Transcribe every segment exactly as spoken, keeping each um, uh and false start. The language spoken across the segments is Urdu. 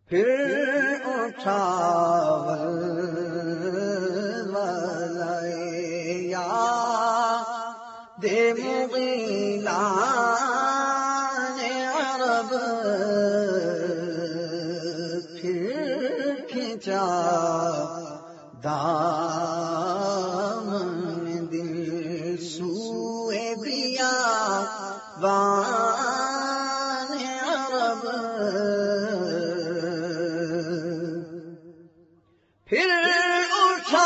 پھر اٹھا دے مغیلان عرب، پھر کھینچا دامن دل سوئے بیابان عرب، پھر اٹھا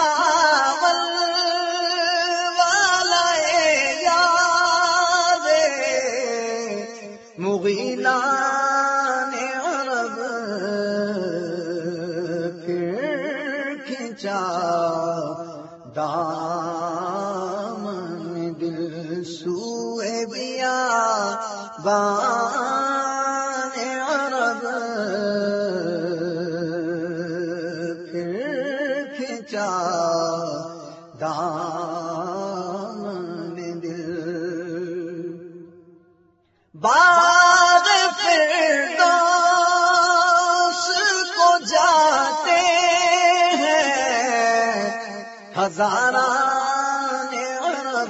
مغیلان عرب، پھر کھینچا دامن دل سوئے بیابان عرب، پھر کھینچا دامن دل باغ فردوس کو جاتے ہیں ہزاران عرب،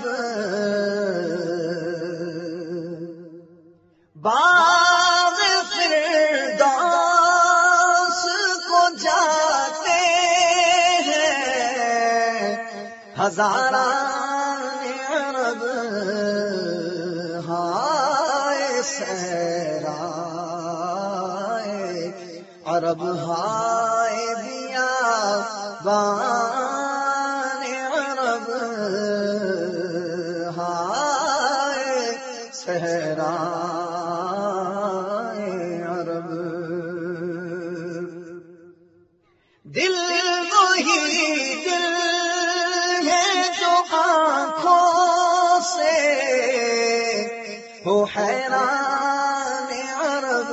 باغ فردوس کو جاتے ہیں ہزاران عرب، سہرائے عرب ہائے بیابان عرب، ہائے صحرائے عرب، دل وہی دل ہے جو آنکھوں سے ہو حیران عرب،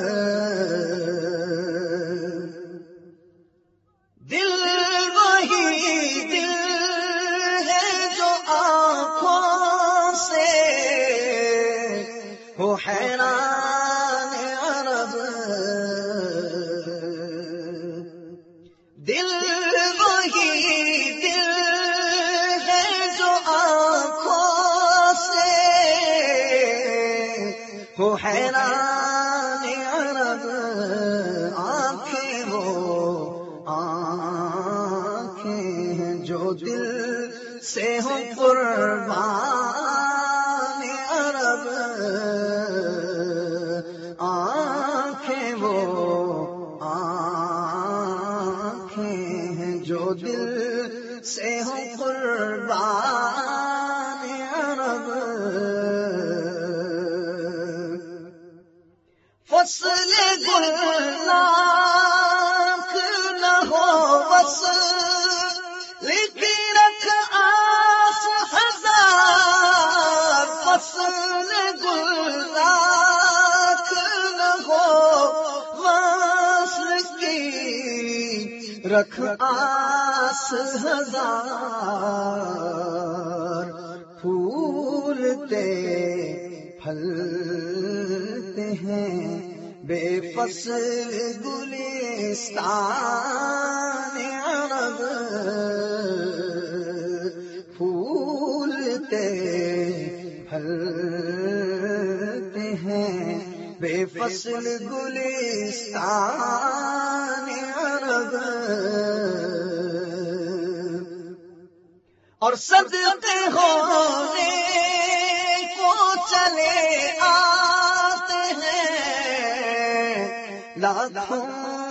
دل وہی دل ہے جو آنکھوں سے ہو حیران عرب، دل وہی دل ہے جو آنکھوں سے ہو حیران عرب، آنکھیں وہ آنکھیں ہیں جو دل سے ہو قربان عرب، آنکھیں وہ آنکھیں ہیں جو دل سے ہو قربان عرب، فصل گلناک نہ ہو بس لیکن رکھ آس ہزار، فصل گلناک نہ ہو بس کی رکھ آس ہزار، پھولتے پھلتے ہیں بے فصل گلستان عرب، پھولتے پھلتے ہیں بے فصل گلستان عرب، اور صدقے ہونے کو چلے آتے ہیں لاکھوں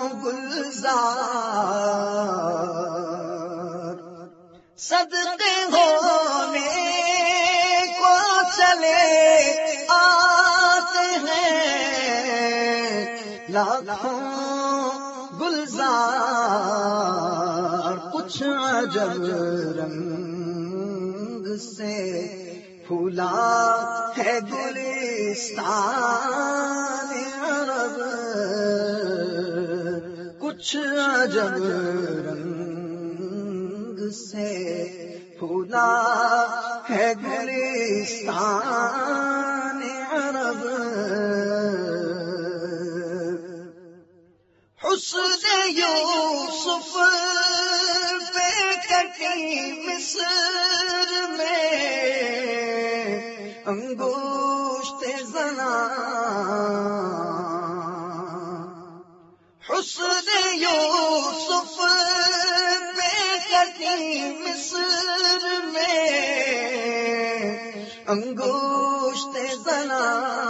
گلزار، صدقے ہونے کو چلے آتے ہیں لاکھوں گلزار، کچھ عجب رنگ سے پھولا ہے گلستان عرب، کچھ عجب رنگ سے پھولا ہے گلستان عرب، حسن یوسف پہ کٹی مصر میں انگشت زنا، حسن یوسف پہ کٹی مصر میں انگشت زنا،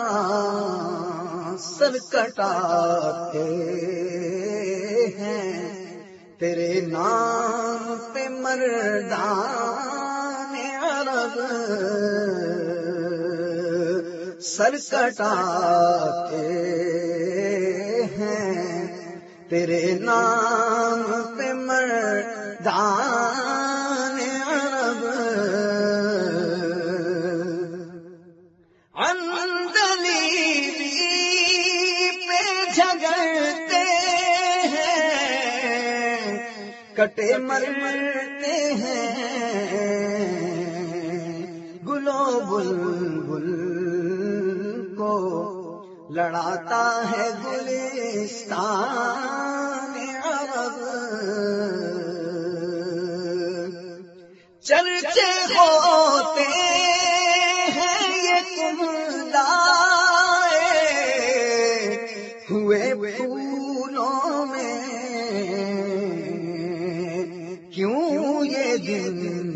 سر کٹاتے ہیں تیرے نام پہ مردان عرب، سر کٹاتے ہیں تیرے نام پہ مردان عرب، عندلیبی پہ جھگڑتے ہیں کٹے مرتے ہیں، گلو بلبل کو لڑاتا ہے گلستان عرب، چرچے ہوتے ہیں یہ تم لائے ہوئے پھولوں میں، کیوں یہ دن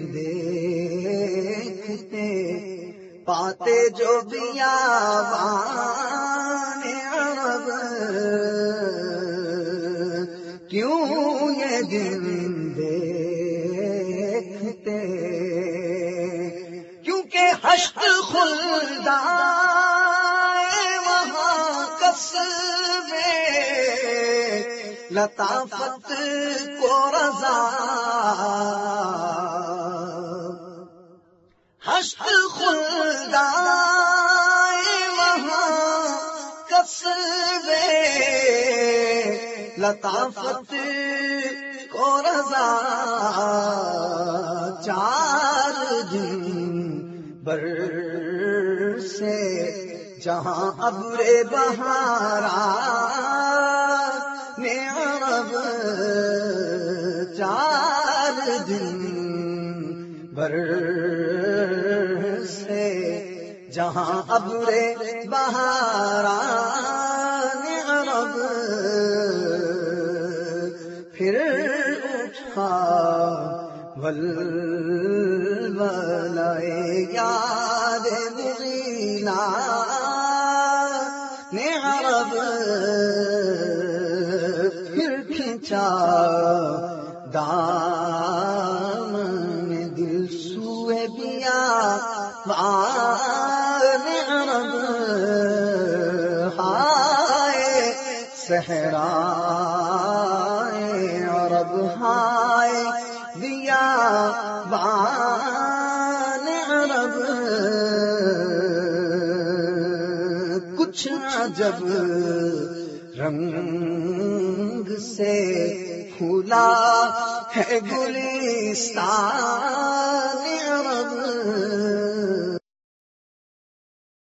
دیکھتے پاتے جو بیابان عرب، کیوں یہ دن دیکھتے، کیونکہ حشر خلدائے وہاں قصب لطافت کو رضا، حشر خلدائے وہاں قصب لطافت کو رضا، چار دن بر سے جہاں ابر بہاران عرب، چار دن بر سے جہاں ابر بہاران عرب، پھر اٹھا ولولۂ یاد مغیلان عرب، پھر کھینچا دامن دل سوئے بیابان عرب، ہائے صحرائے عرب، ہائے بیابان عرب، کچھ عجب رنگ سے پھولا ہے گلستان عرب۔